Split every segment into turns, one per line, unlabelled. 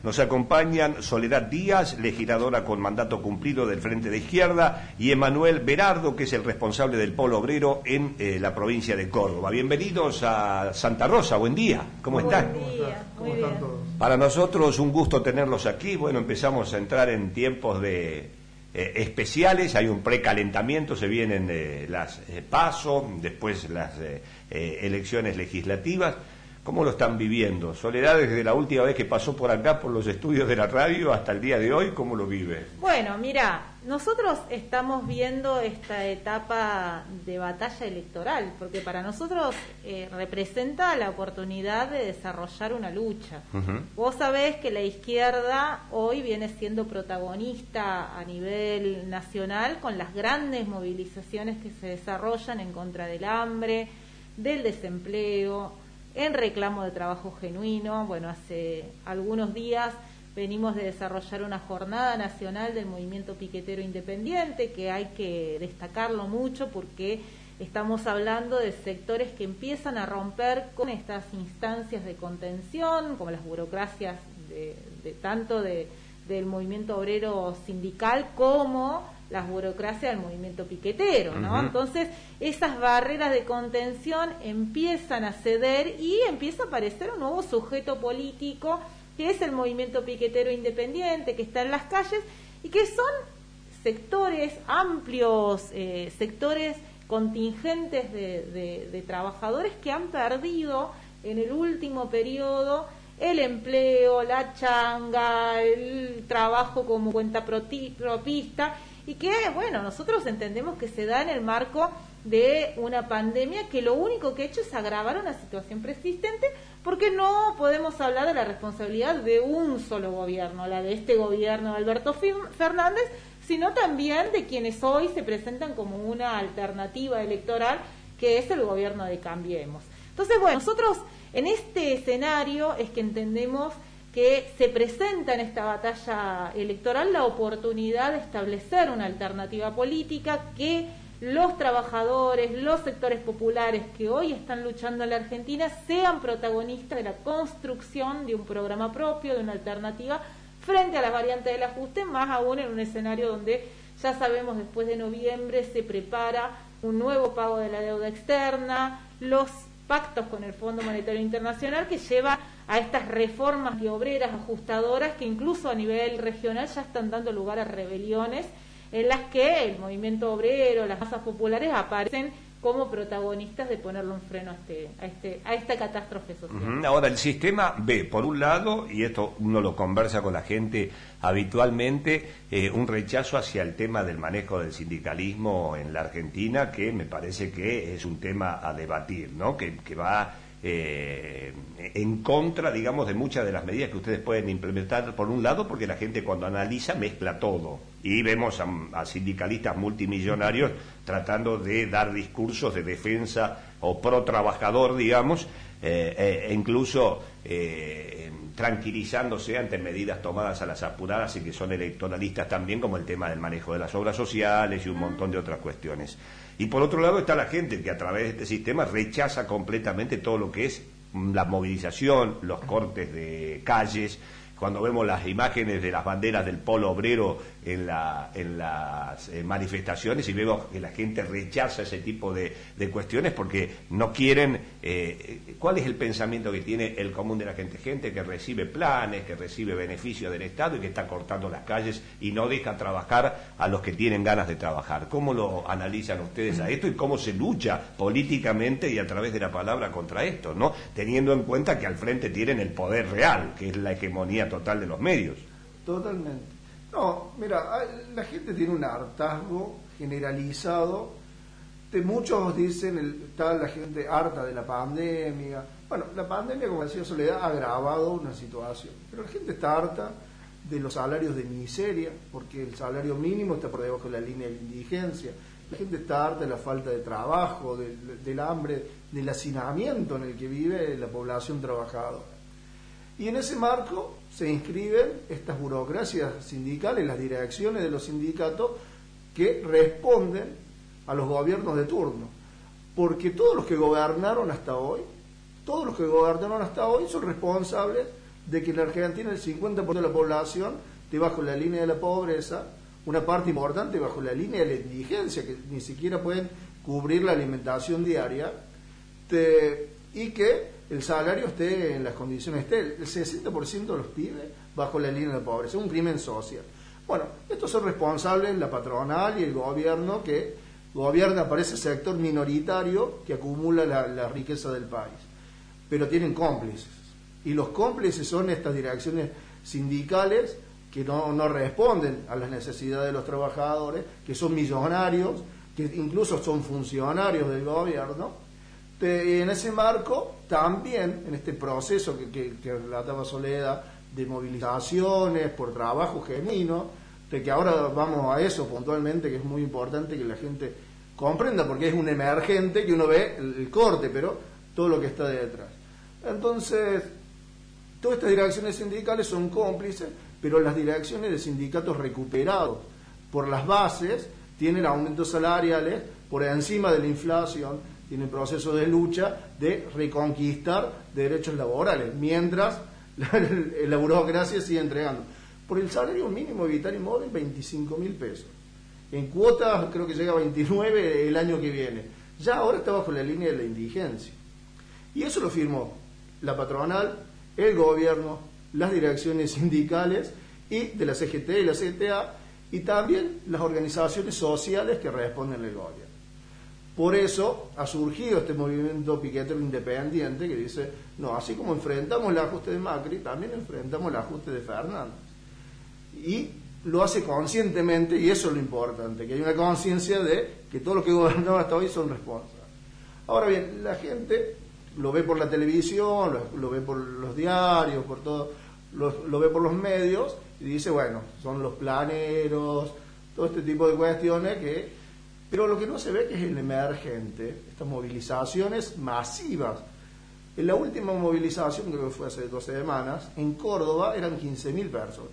Nos acompañan Soledad Díaz, legisladora con mandato cumplido del Frente de Izquierda, y Emanuel Berardo, que es el responsable del Polo Obrero en la provincia de Córdoba. Bienvenidos a Santa Rosa, buen día, ¿cómo están?
Buen día,
¿Cómo están todos?
Para nosotros un gusto tenerlos aquí. Bueno, empezamos a entrar en tiempos de especiales, hay un precalentamiento, se vienen las PASO, después las elecciones legislativas. ¿Cómo lo están viviendo? Soledad, desde la última vez que pasó por acá, por los estudios de la radio, hasta el día de hoy, ¿cómo lo vive?
Bueno, mira, nosotros estamos viendo esta etapa de batalla electoral, porque para nosotros representa la oportunidad de desarrollar una lucha. Vos sabés que la izquierda hoy viene siendo protagonista a nivel nacional con las grandes movilizaciones que se desarrollan en contra del hambre, del desempleo, en reclamo de trabajo genuino. Bueno, hace algunos días venimos de desarrollar una jornada nacional del movimiento piquetero independiente, que hay que destacarlo mucho porque estamos hablando de sectores que empiezan a romper con estas instancias de contención, como las burocracias del movimiento obrero sindical como las burocracias del movimiento piquetero, ¿no? Entonces, esas barreras de contención empiezan a ceder y empieza a aparecer un nuevo sujeto político, que es el movimiento piquetero independiente, que está en las calles, y que son sectores amplios, sectores contingentes de trabajadores que han perdido en el último periodo el empleo, la changa, el trabajo como cuentapropista, y que, bueno, nosotros entendemos que se da en el marco de una pandemia que lo único que ha hecho es agravar una situación persistente, porque no podemos hablar de la responsabilidad de un solo gobierno, la de este gobierno de Alberto Fernández, sino también de quienes hoy se presentan como una alternativa electoral, que es el gobierno de Cambiemos. Entonces, bueno, nosotros en este escenario es que entendemos que se presenta en esta batalla electoral la oportunidad de establecer una alternativa política, que los trabajadores, los sectores populares que hoy están luchando en la Argentina sean protagonistas de la construcción de un programa propio, de una alternativa frente a las variantes del ajuste, más aún en un escenario donde ya sabemos después de noviembre se prepara un nuevo pago de la deuda externa, los pactos con el Fondo Monetario Internacional, que lleva a estas reformas de obreras ajustadoras que incluso a nivel regional ya están dando lugar a rebeliones en las que el movimiento obrero, las masas populares aparecen como protagonistas de ponerle un freno a esta catástrofe social.
Ahora, el sistema ve, por un lado, y esto uno lo conversa con la gente habitualmente, un rechazo hacia el tema del manejo del sindicalismo en la Argentina, que me parece que es un tema a debatir, ¿no? Que va en contra, digamos, de muchas de las medidas que ustedes pueden implementar, por un lado, porque la gente cuando analiza mezcla todo, y vemos a sindicalistas multimillonarios tratando de dar discursos de defensa o pro trabajador, digamos, incluso tranquilizándose ante medidas tomadas a las apuradas y que son electoralistas también, como el tema del manejo de las obras sociales y un montón de otras cuestiones. Y por otro lado está la gente que a través de este sistema rechaza completamente todo lo que es la movilización, los cortes de calles. Cuando vemos las imágenes de las banderas del Polo Obrero en las manifestaciones, y vemos que la gente rechaza ese tipo de cuestiones porque no quieren... ¿Cuál es el pensamiento que tiene el común de la gente? Gente que recibe planes, que recibe beneficios del Estado y que está cortando las calles y no deja trabajar a los que tienen ganas de trabajar. ¿Cómo lo analizan ustedes a esto y cómo se lucha políticamente y a través de la palabra contra esto, ¿no? Teniendo en cuenta que al frente tienen el poder real, que es la hegemonía total de los medios.
Totalmente. No, mira, la gente tiene un hartazgo generalizado. Muchos dicen, está la gente harta de la pandemia. Bueno, la pandemia, como decía Soledad, ha agravado una situación. Pero la gente está harta de los salarios de miseria, porque el salario mínimo está por debajo de la línea de la indigencia. La gente está harta de la falta de trabajo, del hambre, del hacinamiento en el que vive la población trabajadora. Y en ese marco se inscriben estas burocracias sindicales, las direcciones de los sindicatos, que responden a los gobiernos de turno. Porque todos los que gobernaron hasta hoy son responsables de que en la Argentina el 50% de la población esté bajo la línea de la pobreza, una parte importante bajo la línea de la indigencia, que ni siquiera pueden cubrir la alimentación diaria, y que el salario esté en las condiciones, el 60% de los pibes bajo la línea de la pobreza, es un crimen social. Bueno, estos son responsables la patronal y el gobierno, que gobierna para ese sector minoritario que acumula la riqueza del país, pero tienen cómplices, y los cómplices son estas direcciones sindicales que no responden a las necesidades de los trabajadores, que son millonarios, que incluso son funcionarios del gobierno. En ese marco, también en este proceso que relataba Soledad, de movilizaciones por trabajo genuino, de que ahora vamos a eso puntualmente, que es muy importante que la gente comprenda, porque es un emergente que uno ve el corte, pero todo lo que está detrás. Entonces, todas estas direcciones sindicales son cómplices, pero las direcciones de sindicatos recuperados por las bases tienen aumentos salariales por encima de la inflación, tienen procesos de lucha de reconquistar derechos laborales, mientras la burocracia sigue entregando. Por el salario mínimo vital y móvil, 25.000 pesos. En cuotas creo que llega a 29 el año que viene. Ya ahora está bajo la línea de la indigencia. Y eso lo firmó la patronal, el gobierno, las direcciones sindicales y de la CGT y la CTA, y también las organizaciones sociales que responden al gobierno. Por eso ha surgido este movimiento piquetero independiente que dice, no, así como enfrentamos el ajuste de Macri, también enfrentamos el ajuste de Fernández. Y lo hace conscientemente, y eso es lo importante, que hay una conciencia de que todo lo que gobernaba hasta hoy son responsables. Ahora bien, la gente lo ve por la televisión, lo ve por los diarios, por todo, lo ve por los medios, y dice, bueno, son los planeros, todo este tipo de cuestiones que... Pero lo que no se ve que es el emergente, estas movilizaciones masivas. En la última movilización, creo que fue hace 2 semanas, en Córdoba eran 15.000 personas.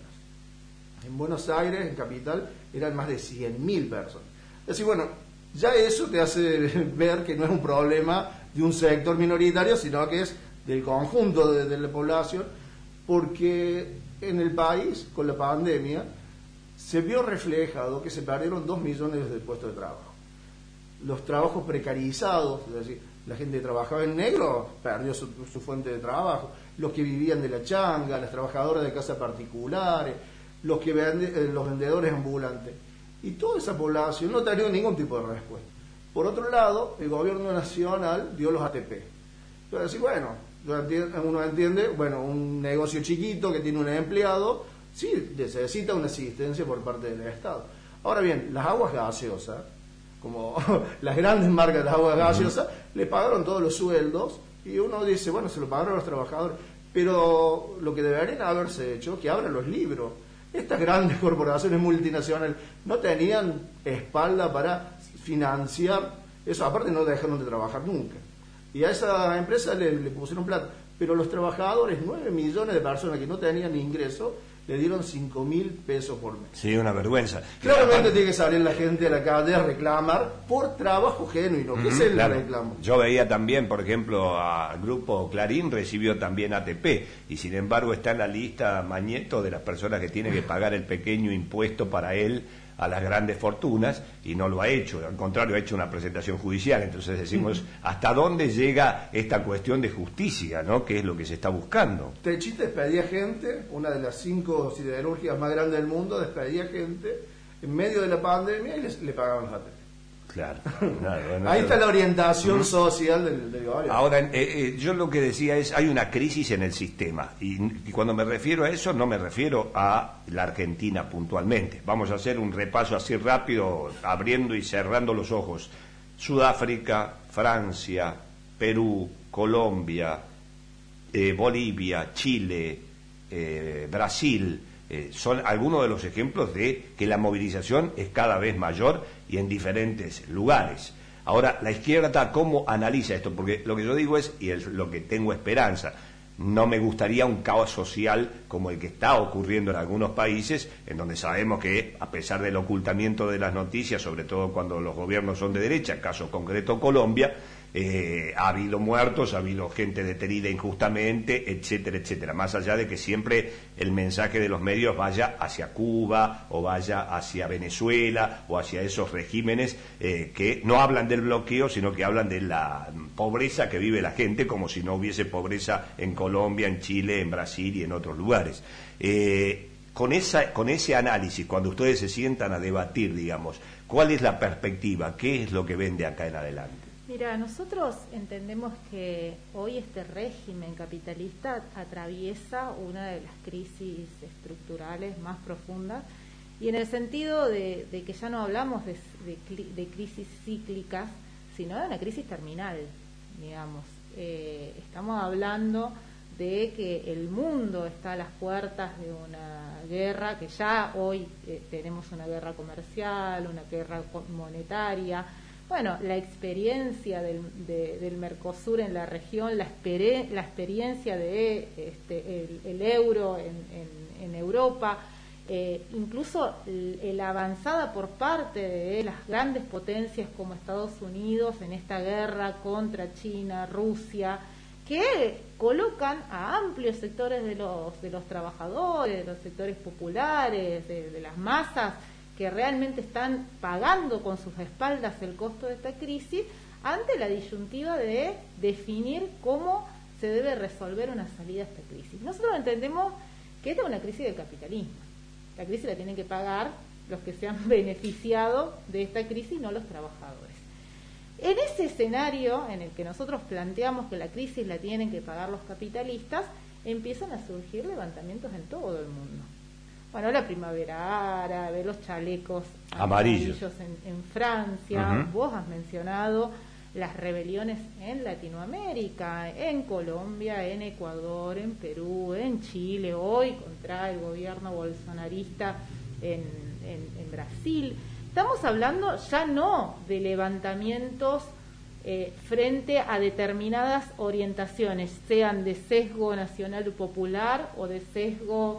En Buenos Aires, en Capital, eran más de 100.000 personas. Es decir, bueno, ya eso te hace ver que no es un problema de un sector minoritario, sino que es del conjunto de la población, porque en el país, con la pandemia, se vio reflejado que se perdieron 2 millones de puestos de trabajo. Los trabajos precarizados, es decir, la gente que trabajaba en negro perdió su fuente de trabajo, los que vivían de la changa, las trabajadoras de casas particulares, los vendedores ambulantes. Y toda esa población no tenía ningún tipo de respuesta. Por otro lado, el gobierno nacional dio los ATP. Entonces, bueno, uno entiende, bueno, un negocio chiquito que tiene un empleado, sí, necesita una asistencia por parte del Estado. Ahora bien, las aguas gaseosas, como las grandes marcas de aguas gaseosas, le pagaron todos los sueldos, y uno dice, bueno, se lo pagaron a los trabajadores, pero lo que deberían haberse hecho, que abran los libros. Estas grandes corporaciones multinacionales no tenían espalda para financiar eso, aparte no dejaron de trabajar nunca. Y a esa empresa le pusieron plata, pero los trabajadores, 9 millones de personas que no tenían ingreso, le dieron 5.000 pesos por mes.
Sí, una vergüenza.
Claramente tiene que salir la gente a la calle a reclamar por trabajo genuino, que es el reclamo.
Yo veía también, por ejemplo, al grupo Clarín recibió también ATP, y sin embargo está en la lista Mañeto de las personas que tienen que pagar el pequeño impuesto para él a las grandes fortunas, y no lo ha hecho, al contrario, ha hecho una presentación judicial. Entonces decimos, ¿hasta dónde llega esta cuestión de justicia, ¿no? ¿Qué es lo que se está buscando?
Techit despedía gente, una de las 5 siderúrgicas más grandes del mundo, despedía gente en medio de la pandemia y le pagaban los ATP.
Claro.
Ahí está la orientación social del gobierno.
Ahora, yo lo que decía es, hay una crisis en el sistema, y cuando me refiero a eso, no me refiero a la Argentina puntualmente. Vamos a hacer un repaso así rápido, abriendo y cerrando los ojos. Sudáfrica, Francia, Perú, Colombia, Bolivia, Chile, Brasil, son algunos de los ejemplos de que la movilización es cada vez mayor y en diferentes lugares. Ahora, la izquierda, ¿cómo analiza esto? Porque lo que yo digo es, y es lo que tengo esperanza, no me gustaría un caos social como el que está ocurriendo en algunos países, en donde sabemos que, a pesar del ocultamiento de las noticias, sobre todo cuando los gobiernos son de derecha, caso concreto Colombia, ha habido muertos, ha habido gente detenida injustamente, etcétera, etcétera. Más allá de que siempre el mensaje de los medios vaya hacia Cuba o vaya hacia Venezuela o hacia esos regímenes que no hablan del bloqueo, sino que hablan de la pobreza que vive la gente, como si no hubiese pobreza en Colombia, en Chile, en Brasil y en otros lugares. Con ese análisis, cuando ustedes se sientan a debatir, digamos, ¿cuál es la perspectiva? ¿Qué es lo que ven de acá en adelante?
Mira, nosotros entendemos que hoy este régimen capitalista atraviesa una de las crisis estructurales más profundas, y en el sentido de que ya no hablamos de crisis cíclicas, sino de una crisis terminal, digamos. Estamos hablando de que el mundo está a las puertas de una guerra, que ya hoy tenemos una guerra comercial, una guerra monetaria. Bueno, la experiencia del Mercosur en la región, la experiencia de el euro en Europa, incluso la avanzada por parte de las grandes potencias como Estados Unidos en esta guerra contra China, Rusia, que colocan a amplios sectores de los trabajadores, de los sectores populares, de las masas, que realmente están pagando con sus espaldas el costo de esta crisis, ante la disyuntiva de definir cómo se debe resolver una salida a esta crisis. Nosotros entendemos que esta es una crisis del capitalismo. La crisis la tienen que pagar los que se han beneficiado de esta crisis, no los trabajadores. En ese escenario en el que nosotros planteamos que la crisis la tienen que pagar los capitalistas, empiezan a surgir levantamientos en todo el mundo. Bueno, la primavera árabe, los chalecos amarillos en Francia. Vos has mencionado las rebeliones en Latinoamérica, en Colombia, en Ecuador, en Perú, en Chile, hoy contra el gobierno bolsonarista en Brasil. Estamos hablando ya no de levantamientos frente a determinadas orientaciones, sean de sesgo nacional popular o de sesgo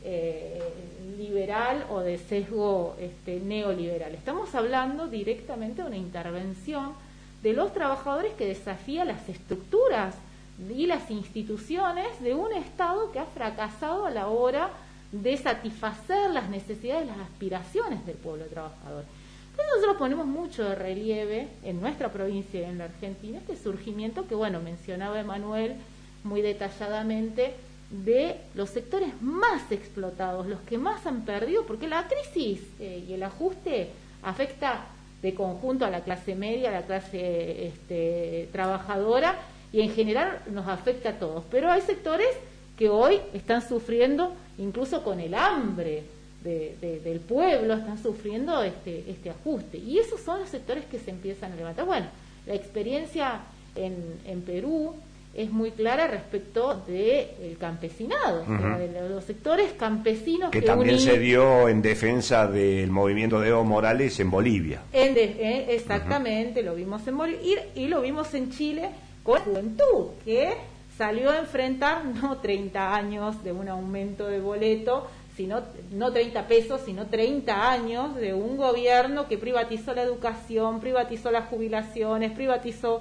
liberal o de sesgo neoliberal. Estamos hablando directamente de una intervención de los trabajadores que desafía las estructuras y las instituciones de un Estado que ha fracasado a la hora de satisfacer las necesidades y las aspiraciones del pueblo trabajador. Entonces nosotros ponemos mucho de relieve en nuestra provincia y en la Argentina este surgimiento que, bueno, mencionaba Emanuel muy detalladamente, de los sectores más explotados, los que más han perdido, porque la crisis y el ajuste afecta de conjunto a la clase media, a la clase trabajadora, y en general nos afecta a todos. Pero hay sectores que hoy están sufriendo, incluso con el hambre del pueblo, están sufriendo este ajuste. Y esos son los sectores que se empiezan a levantar. Bueno, la experiencia en Perú es muy clara respecto del campesinado, de los sectores campesinos
que también se dio en defensa del movimiento de Evo Morales en Bolivia.
Exactamente, lo vimos en Bolivia y lo vimos en Chile con la juventud, que salió a enfrentar no 30 años de un aumento de boleto, sino no 30 pesos, sino 30 años de un gobierno que privatizó la educación, privatizó las jubilaciones, privatizó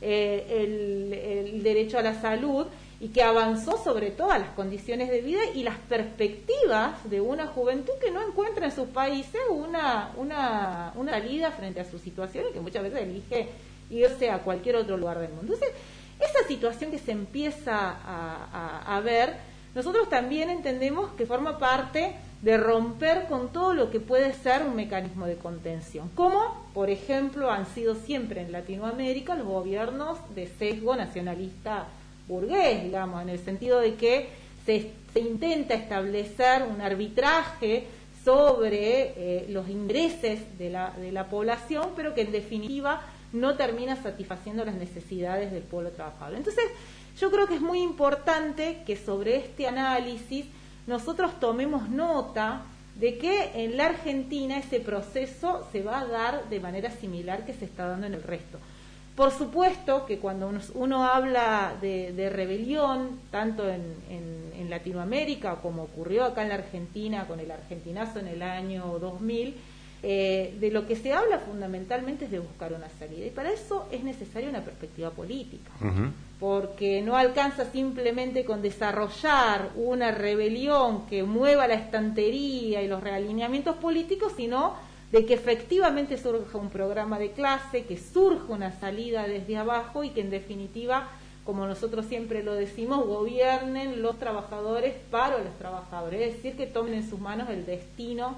el derecho a la salud, y que avanzó sobre todas las condiciones de vida y las perspectivas de una juventud que no encuentra en sus países una salida frente a su situación, y que muchas veces elige irse a cualquier otro lugar del mundo. Entonces, esa situación que se empieza a ver, nosotros también entendemos que forma parte de romper con todo lo que puede ser un mecanismo de contención, como por ejemplo han sido siempre en Latinoamérica los gobiernos de sesgo nacionalista burgués, digamos, en el sentido de que se intenta establecer un arbitraje sobre los intereses de la población, pero que en definitiva no termina satisfaciendo las necesidades del pueblo trabajador. Entonces, yo creo que es muy importante que sobre este análisis nosotros tomemos nota de que en la Argentina ese proceso se va a dar de manera similar que se está dando en el resto. Por supuesto que cuando uno habla de rebelión, tanto en Latinoamérica como ocurrió acá en la Argentina con el argentinazo en el año 2000, de lo que se habla fundamentalmente es de buscar una salida, y para eso es necesaria una perspectiva política, porque no alcanza simplemente con desarrollar una rebelión que mueva la estantería y los realineamientos políticos, sino de que efectivamente surja un programa de clase, que surja una salida desde abajo y que en definitiva, como nosotros siempre lo decimos, gobiernen los trabajadores para los trabajadores, es decir, que tomen en sus manos el destino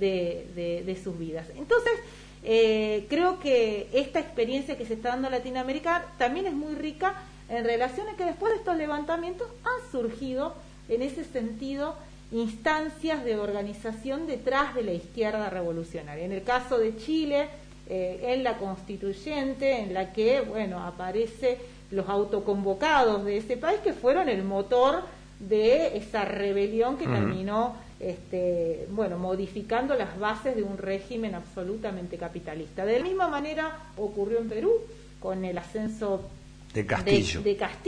de sus vidas. Entonces, creo que esta experiencia que se está dando en Latinoamérica también es muy rica en relación a que después de estos levantamientos han surgido, en ese sentido, instancias de organización detrás de la izquierda revolucionaria. En el caso de Chile, en la constituyente, en la que, bueno, aparece los autoconvocados de ese país, que fueron el motor de esa rebelión que terminó modificando las bases de un régimen absolutamente capitalista. De la misma manera ocurrió en Perú con el ascenso
de Castillo,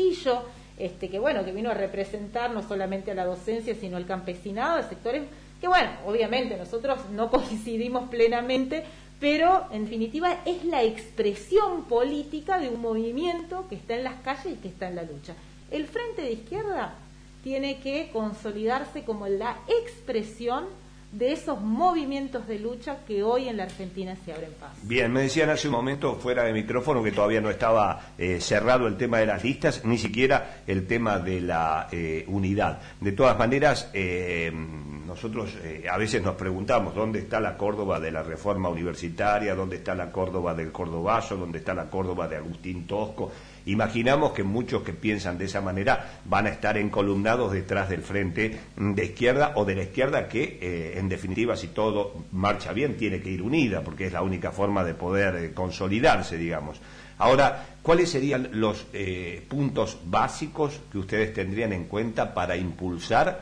que vino a representar no solamente a la docencia sino al campesinado, de sectores que, bueno, obviamente nosotros no coincidimos plenamente, pero en definitiva es la expresión política de un movimiento que está en las calles y que está en la lucha. El Frente de Izquierda tiene que consolidarse como la expresión de esos movimientos de lucha que hoy en la Argentina se abren paso.
Bien, me decían hace un momento fuera de micrófono que todavía no estaba cerrado el tema de las listas, ni siquiera el tema de la unidad. De todas maneras, nosotros a veces nos preguntamos dónde está la Córdoba de la reforma universitaria, dónde está la Córdoba del Cordobazo, dónde está la Córdoba de Agustín Tosco. Imaginamos que muchos que piensan de esa manera van a estar encolumnados detrás del Frente de Izquierda o de la izquierda que, en definitiva, si todo marcha bien, tiene que ir unida, porque es la única forma de poder consolidarse, digamos. Ahora, ¿cuáles serían los puntos básicos que ustedes tendrían en cuenta para impulsar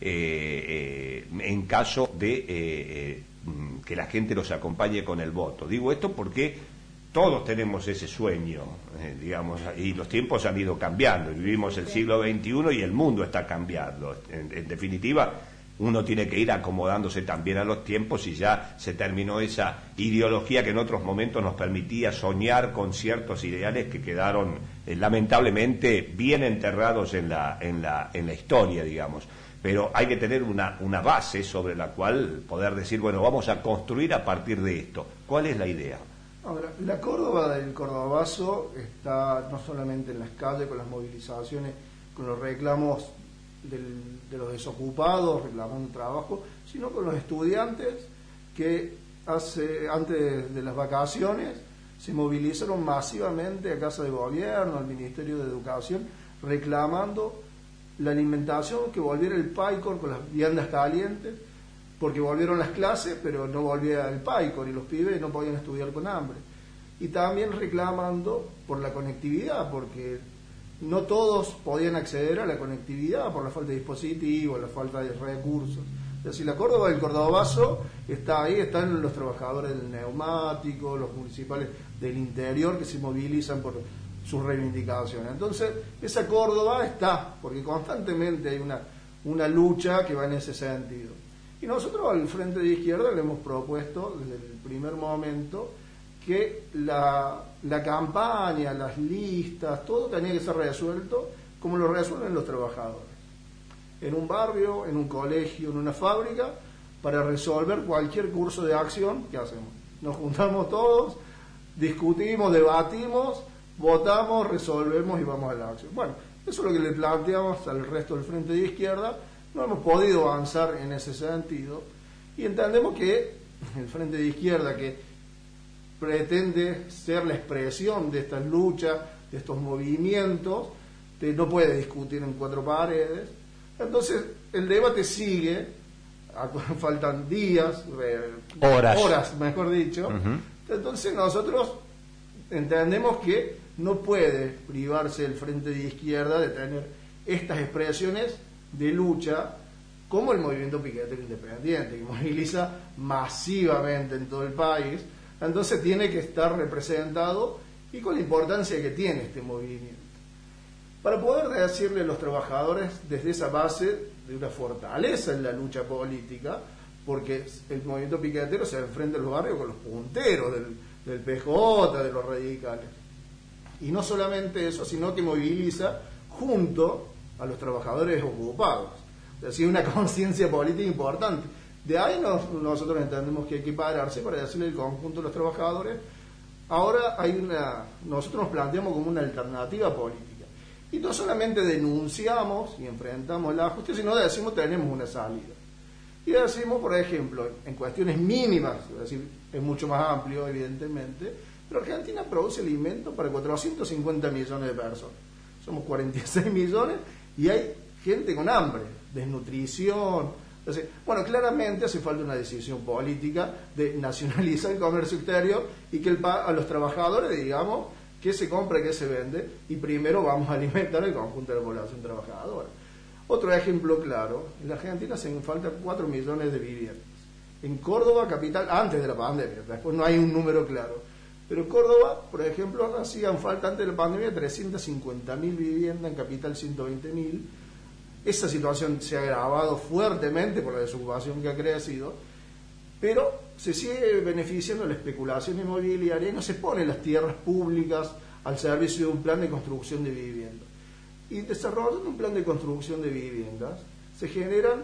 en caso de que la gente los acompañe con el voto? Digo esto porque todos tenemos ese sueño, digamos, y los tiempos han ido cambiando, vivimos el siglo XXI y el mundo está cambiando. En definitiva, uno tiene que ir acomodándose también a los tiempos, y ya se terminó esa ideología que en otros momentos nos permitía soñar con ciertos ideales que quedaron lamentablemente bien enterrados en la historia, digamos. Pero hay que tener una base sobre la cual poder decir, bueno, vamos a construir a partir de esto. ¿Cuál es la idea?
Ahora, la Córdoba del Cordobazo está no solamente en las calles con las movilizaciones, con los reclamos de los desocupados reclamando trabajo, sino con los estudiantes que antes de las vacaciones se movilizaron masivamente a Casa de Gobierno, al Ministerio de Educación, reclamando la alimentación, que volviera el PAICOR con las viandas calientes, porque volvieron las clases, pero no volvía el PAICOR y los pibes no podían estudiar con hambre. Y también reclamando por la conectividad, porque no todos podían acceder a la conectividad por la falta de dispositivos, la falta de recursos. Es decir, la Córdoba del Cordobazo está ahí, están los trabajadores del neumático, los municipales del interior que se movilizan por sus reivindicaciones. Entonces, esa Córdoba está, porque constantemente hay una lucha que va en ese sentido. Y nosotros al Frente de Izquierda le hemos propuesto desde el primer momento que la campaña, las listas, todo tenía que ser resuelto como lo resuelven los trabajadores. En un barrio, en un colegio, en una fábrica, para resolver cualquier curso de acción que hacemos. Nos juntamos todos, discutimos, debatimos, votamos, resolvemos y vamos a la acción. Bueno, eso es lo que le planteamos al resto del Frente de Izquierda. No hemos podido avanzar en ese sentido y entendemos que el Frente de Izquierda, que pretende ser la expresión de estas luchas, de estos movimientos, no puede discutir en cuatro paredes. Entonces el debate sigue, faltan días, horas mejor dicho. Entonces nosotros entendemos que no puede privarse el Frente de Izquierda de tener estas expresiones de lucha como el movimiento piquetero independiente, que moviliza masivamente en todo el país. Entonces tiene que estar representado y con la importancia que tiene este movimiento, para poder decirle a los trabajadores desde esa base de una fortaleza en la lucha política, porque el movimiento piquetero se enfrenta en los barrios con los punteros del PJ, de los radicales. Y no solamente eso, sino que moviliza junto a los trabajadores ocupados. Es decir, una conciencia política importante. De ahí nosotros entendemos que hay que pararse para decirle al conjunto de los trabajadores, ahora nosotros nos planteamos como una alternativa política. Y no solamente denunciamos y enfrentamos la justicia, sino decimos tenemos una salida. Y decimos, por ejemplo, en cuestiones mínimas, es decir, es mucho más amplio, evidentemente, pero Argentina produce alimento para 450 millones de personas. Somos 46 millones y hay gente con hambre, desnutrición. Entonces, bueno, claramente hace falta una decisión política de nacionalizar el comercio exterior y que a los trabajadores, digamos, qué se compra y qué se vende, y primero vamos a alimentar el conjunto de la población trabajadora. Otro ejemplo claro, en la Argentina se faltan 4 millones de viviendas. En Córdoba, capital, antes de la pandemia, después no hay un número claro, pero en Córdoba, por ejemplo, hacían falta antes de la pandemia 350.000 viviendas, en capital 120.000. Esa situación se ha agravado fuertemente por la desocupación que ha crecido, pero se sigue beneficiando la especulación inmobiliaria y no se ponen las tierras públicas al servicio de un plan de construcción de viviendas. Y desarrollando un plan de construcción de viviendas, se generan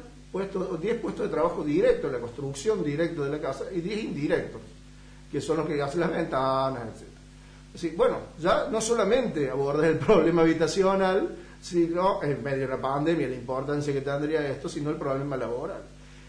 10 puestos de trabajo directos en la construcción directa de la casa y 10 indirectos, que son los que hacen las ventanas, etc. Así, bueno, ya no solamente abordar el problema habitacional, sino en medio de la pandemia, la importancia que tendría esto, sino el problema laboral.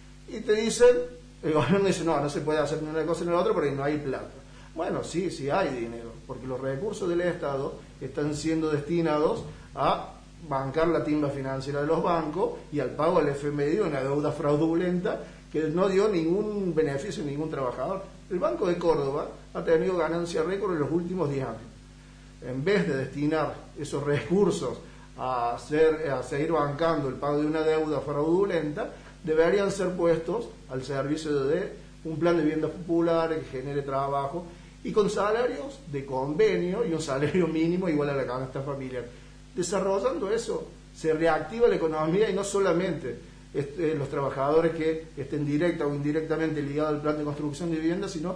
Y te dicen, el gobierno dice, no se puede hacer ni una cosa ni la otra porque no hay plata. Bueno, sí hay dinero, porque los recursos del Estado están siendo destinados a bancar la timba financiera de los bancos y al pago al FMI, una deuda fraudulenta que no dio ningún beneficio a ningún trabajador. El Banco de Córdoba ha tenido ganancia récord en los últimos 10 años. En vez de destinar esos recursos a seguir bancando el pago de una deuda fraudulenta, deberían ser puestos al servicio de un plan de viviendas populares que genere trabajo y con salarios de convenio y un salario mínimo igual a la canasta familiar. Desarrollando eso, se reactiva la economía y no solamente los trabajadores que estén directa o indirectamente ligados al plan de construcción de viviendas, sino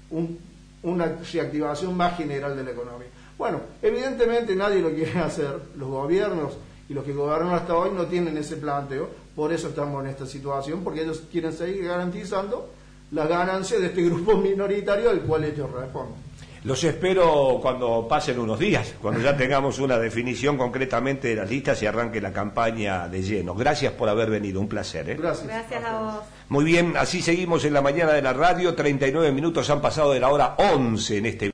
una reactivación más general de la economía. Bueno, evidentemente nadie lo quiere hacer, los gobiernos y los que gobernan hasta hoy no tienen ese planteo, por eso estamos en esta situación, porque ellos quieren seguir garantizando la ganancia de este grupo minoritario al cual ellos responden.
Los espero cuando pasen unos días, cuando ya tengamos una definición concretamente de las listas y arranque la campaña de lleno. Gracias por haber venido, un placer.
Gracias a vos.
Muy bien, así seguimos en la mañana de la radio, 39 minutos han pasado de la hora 11 en este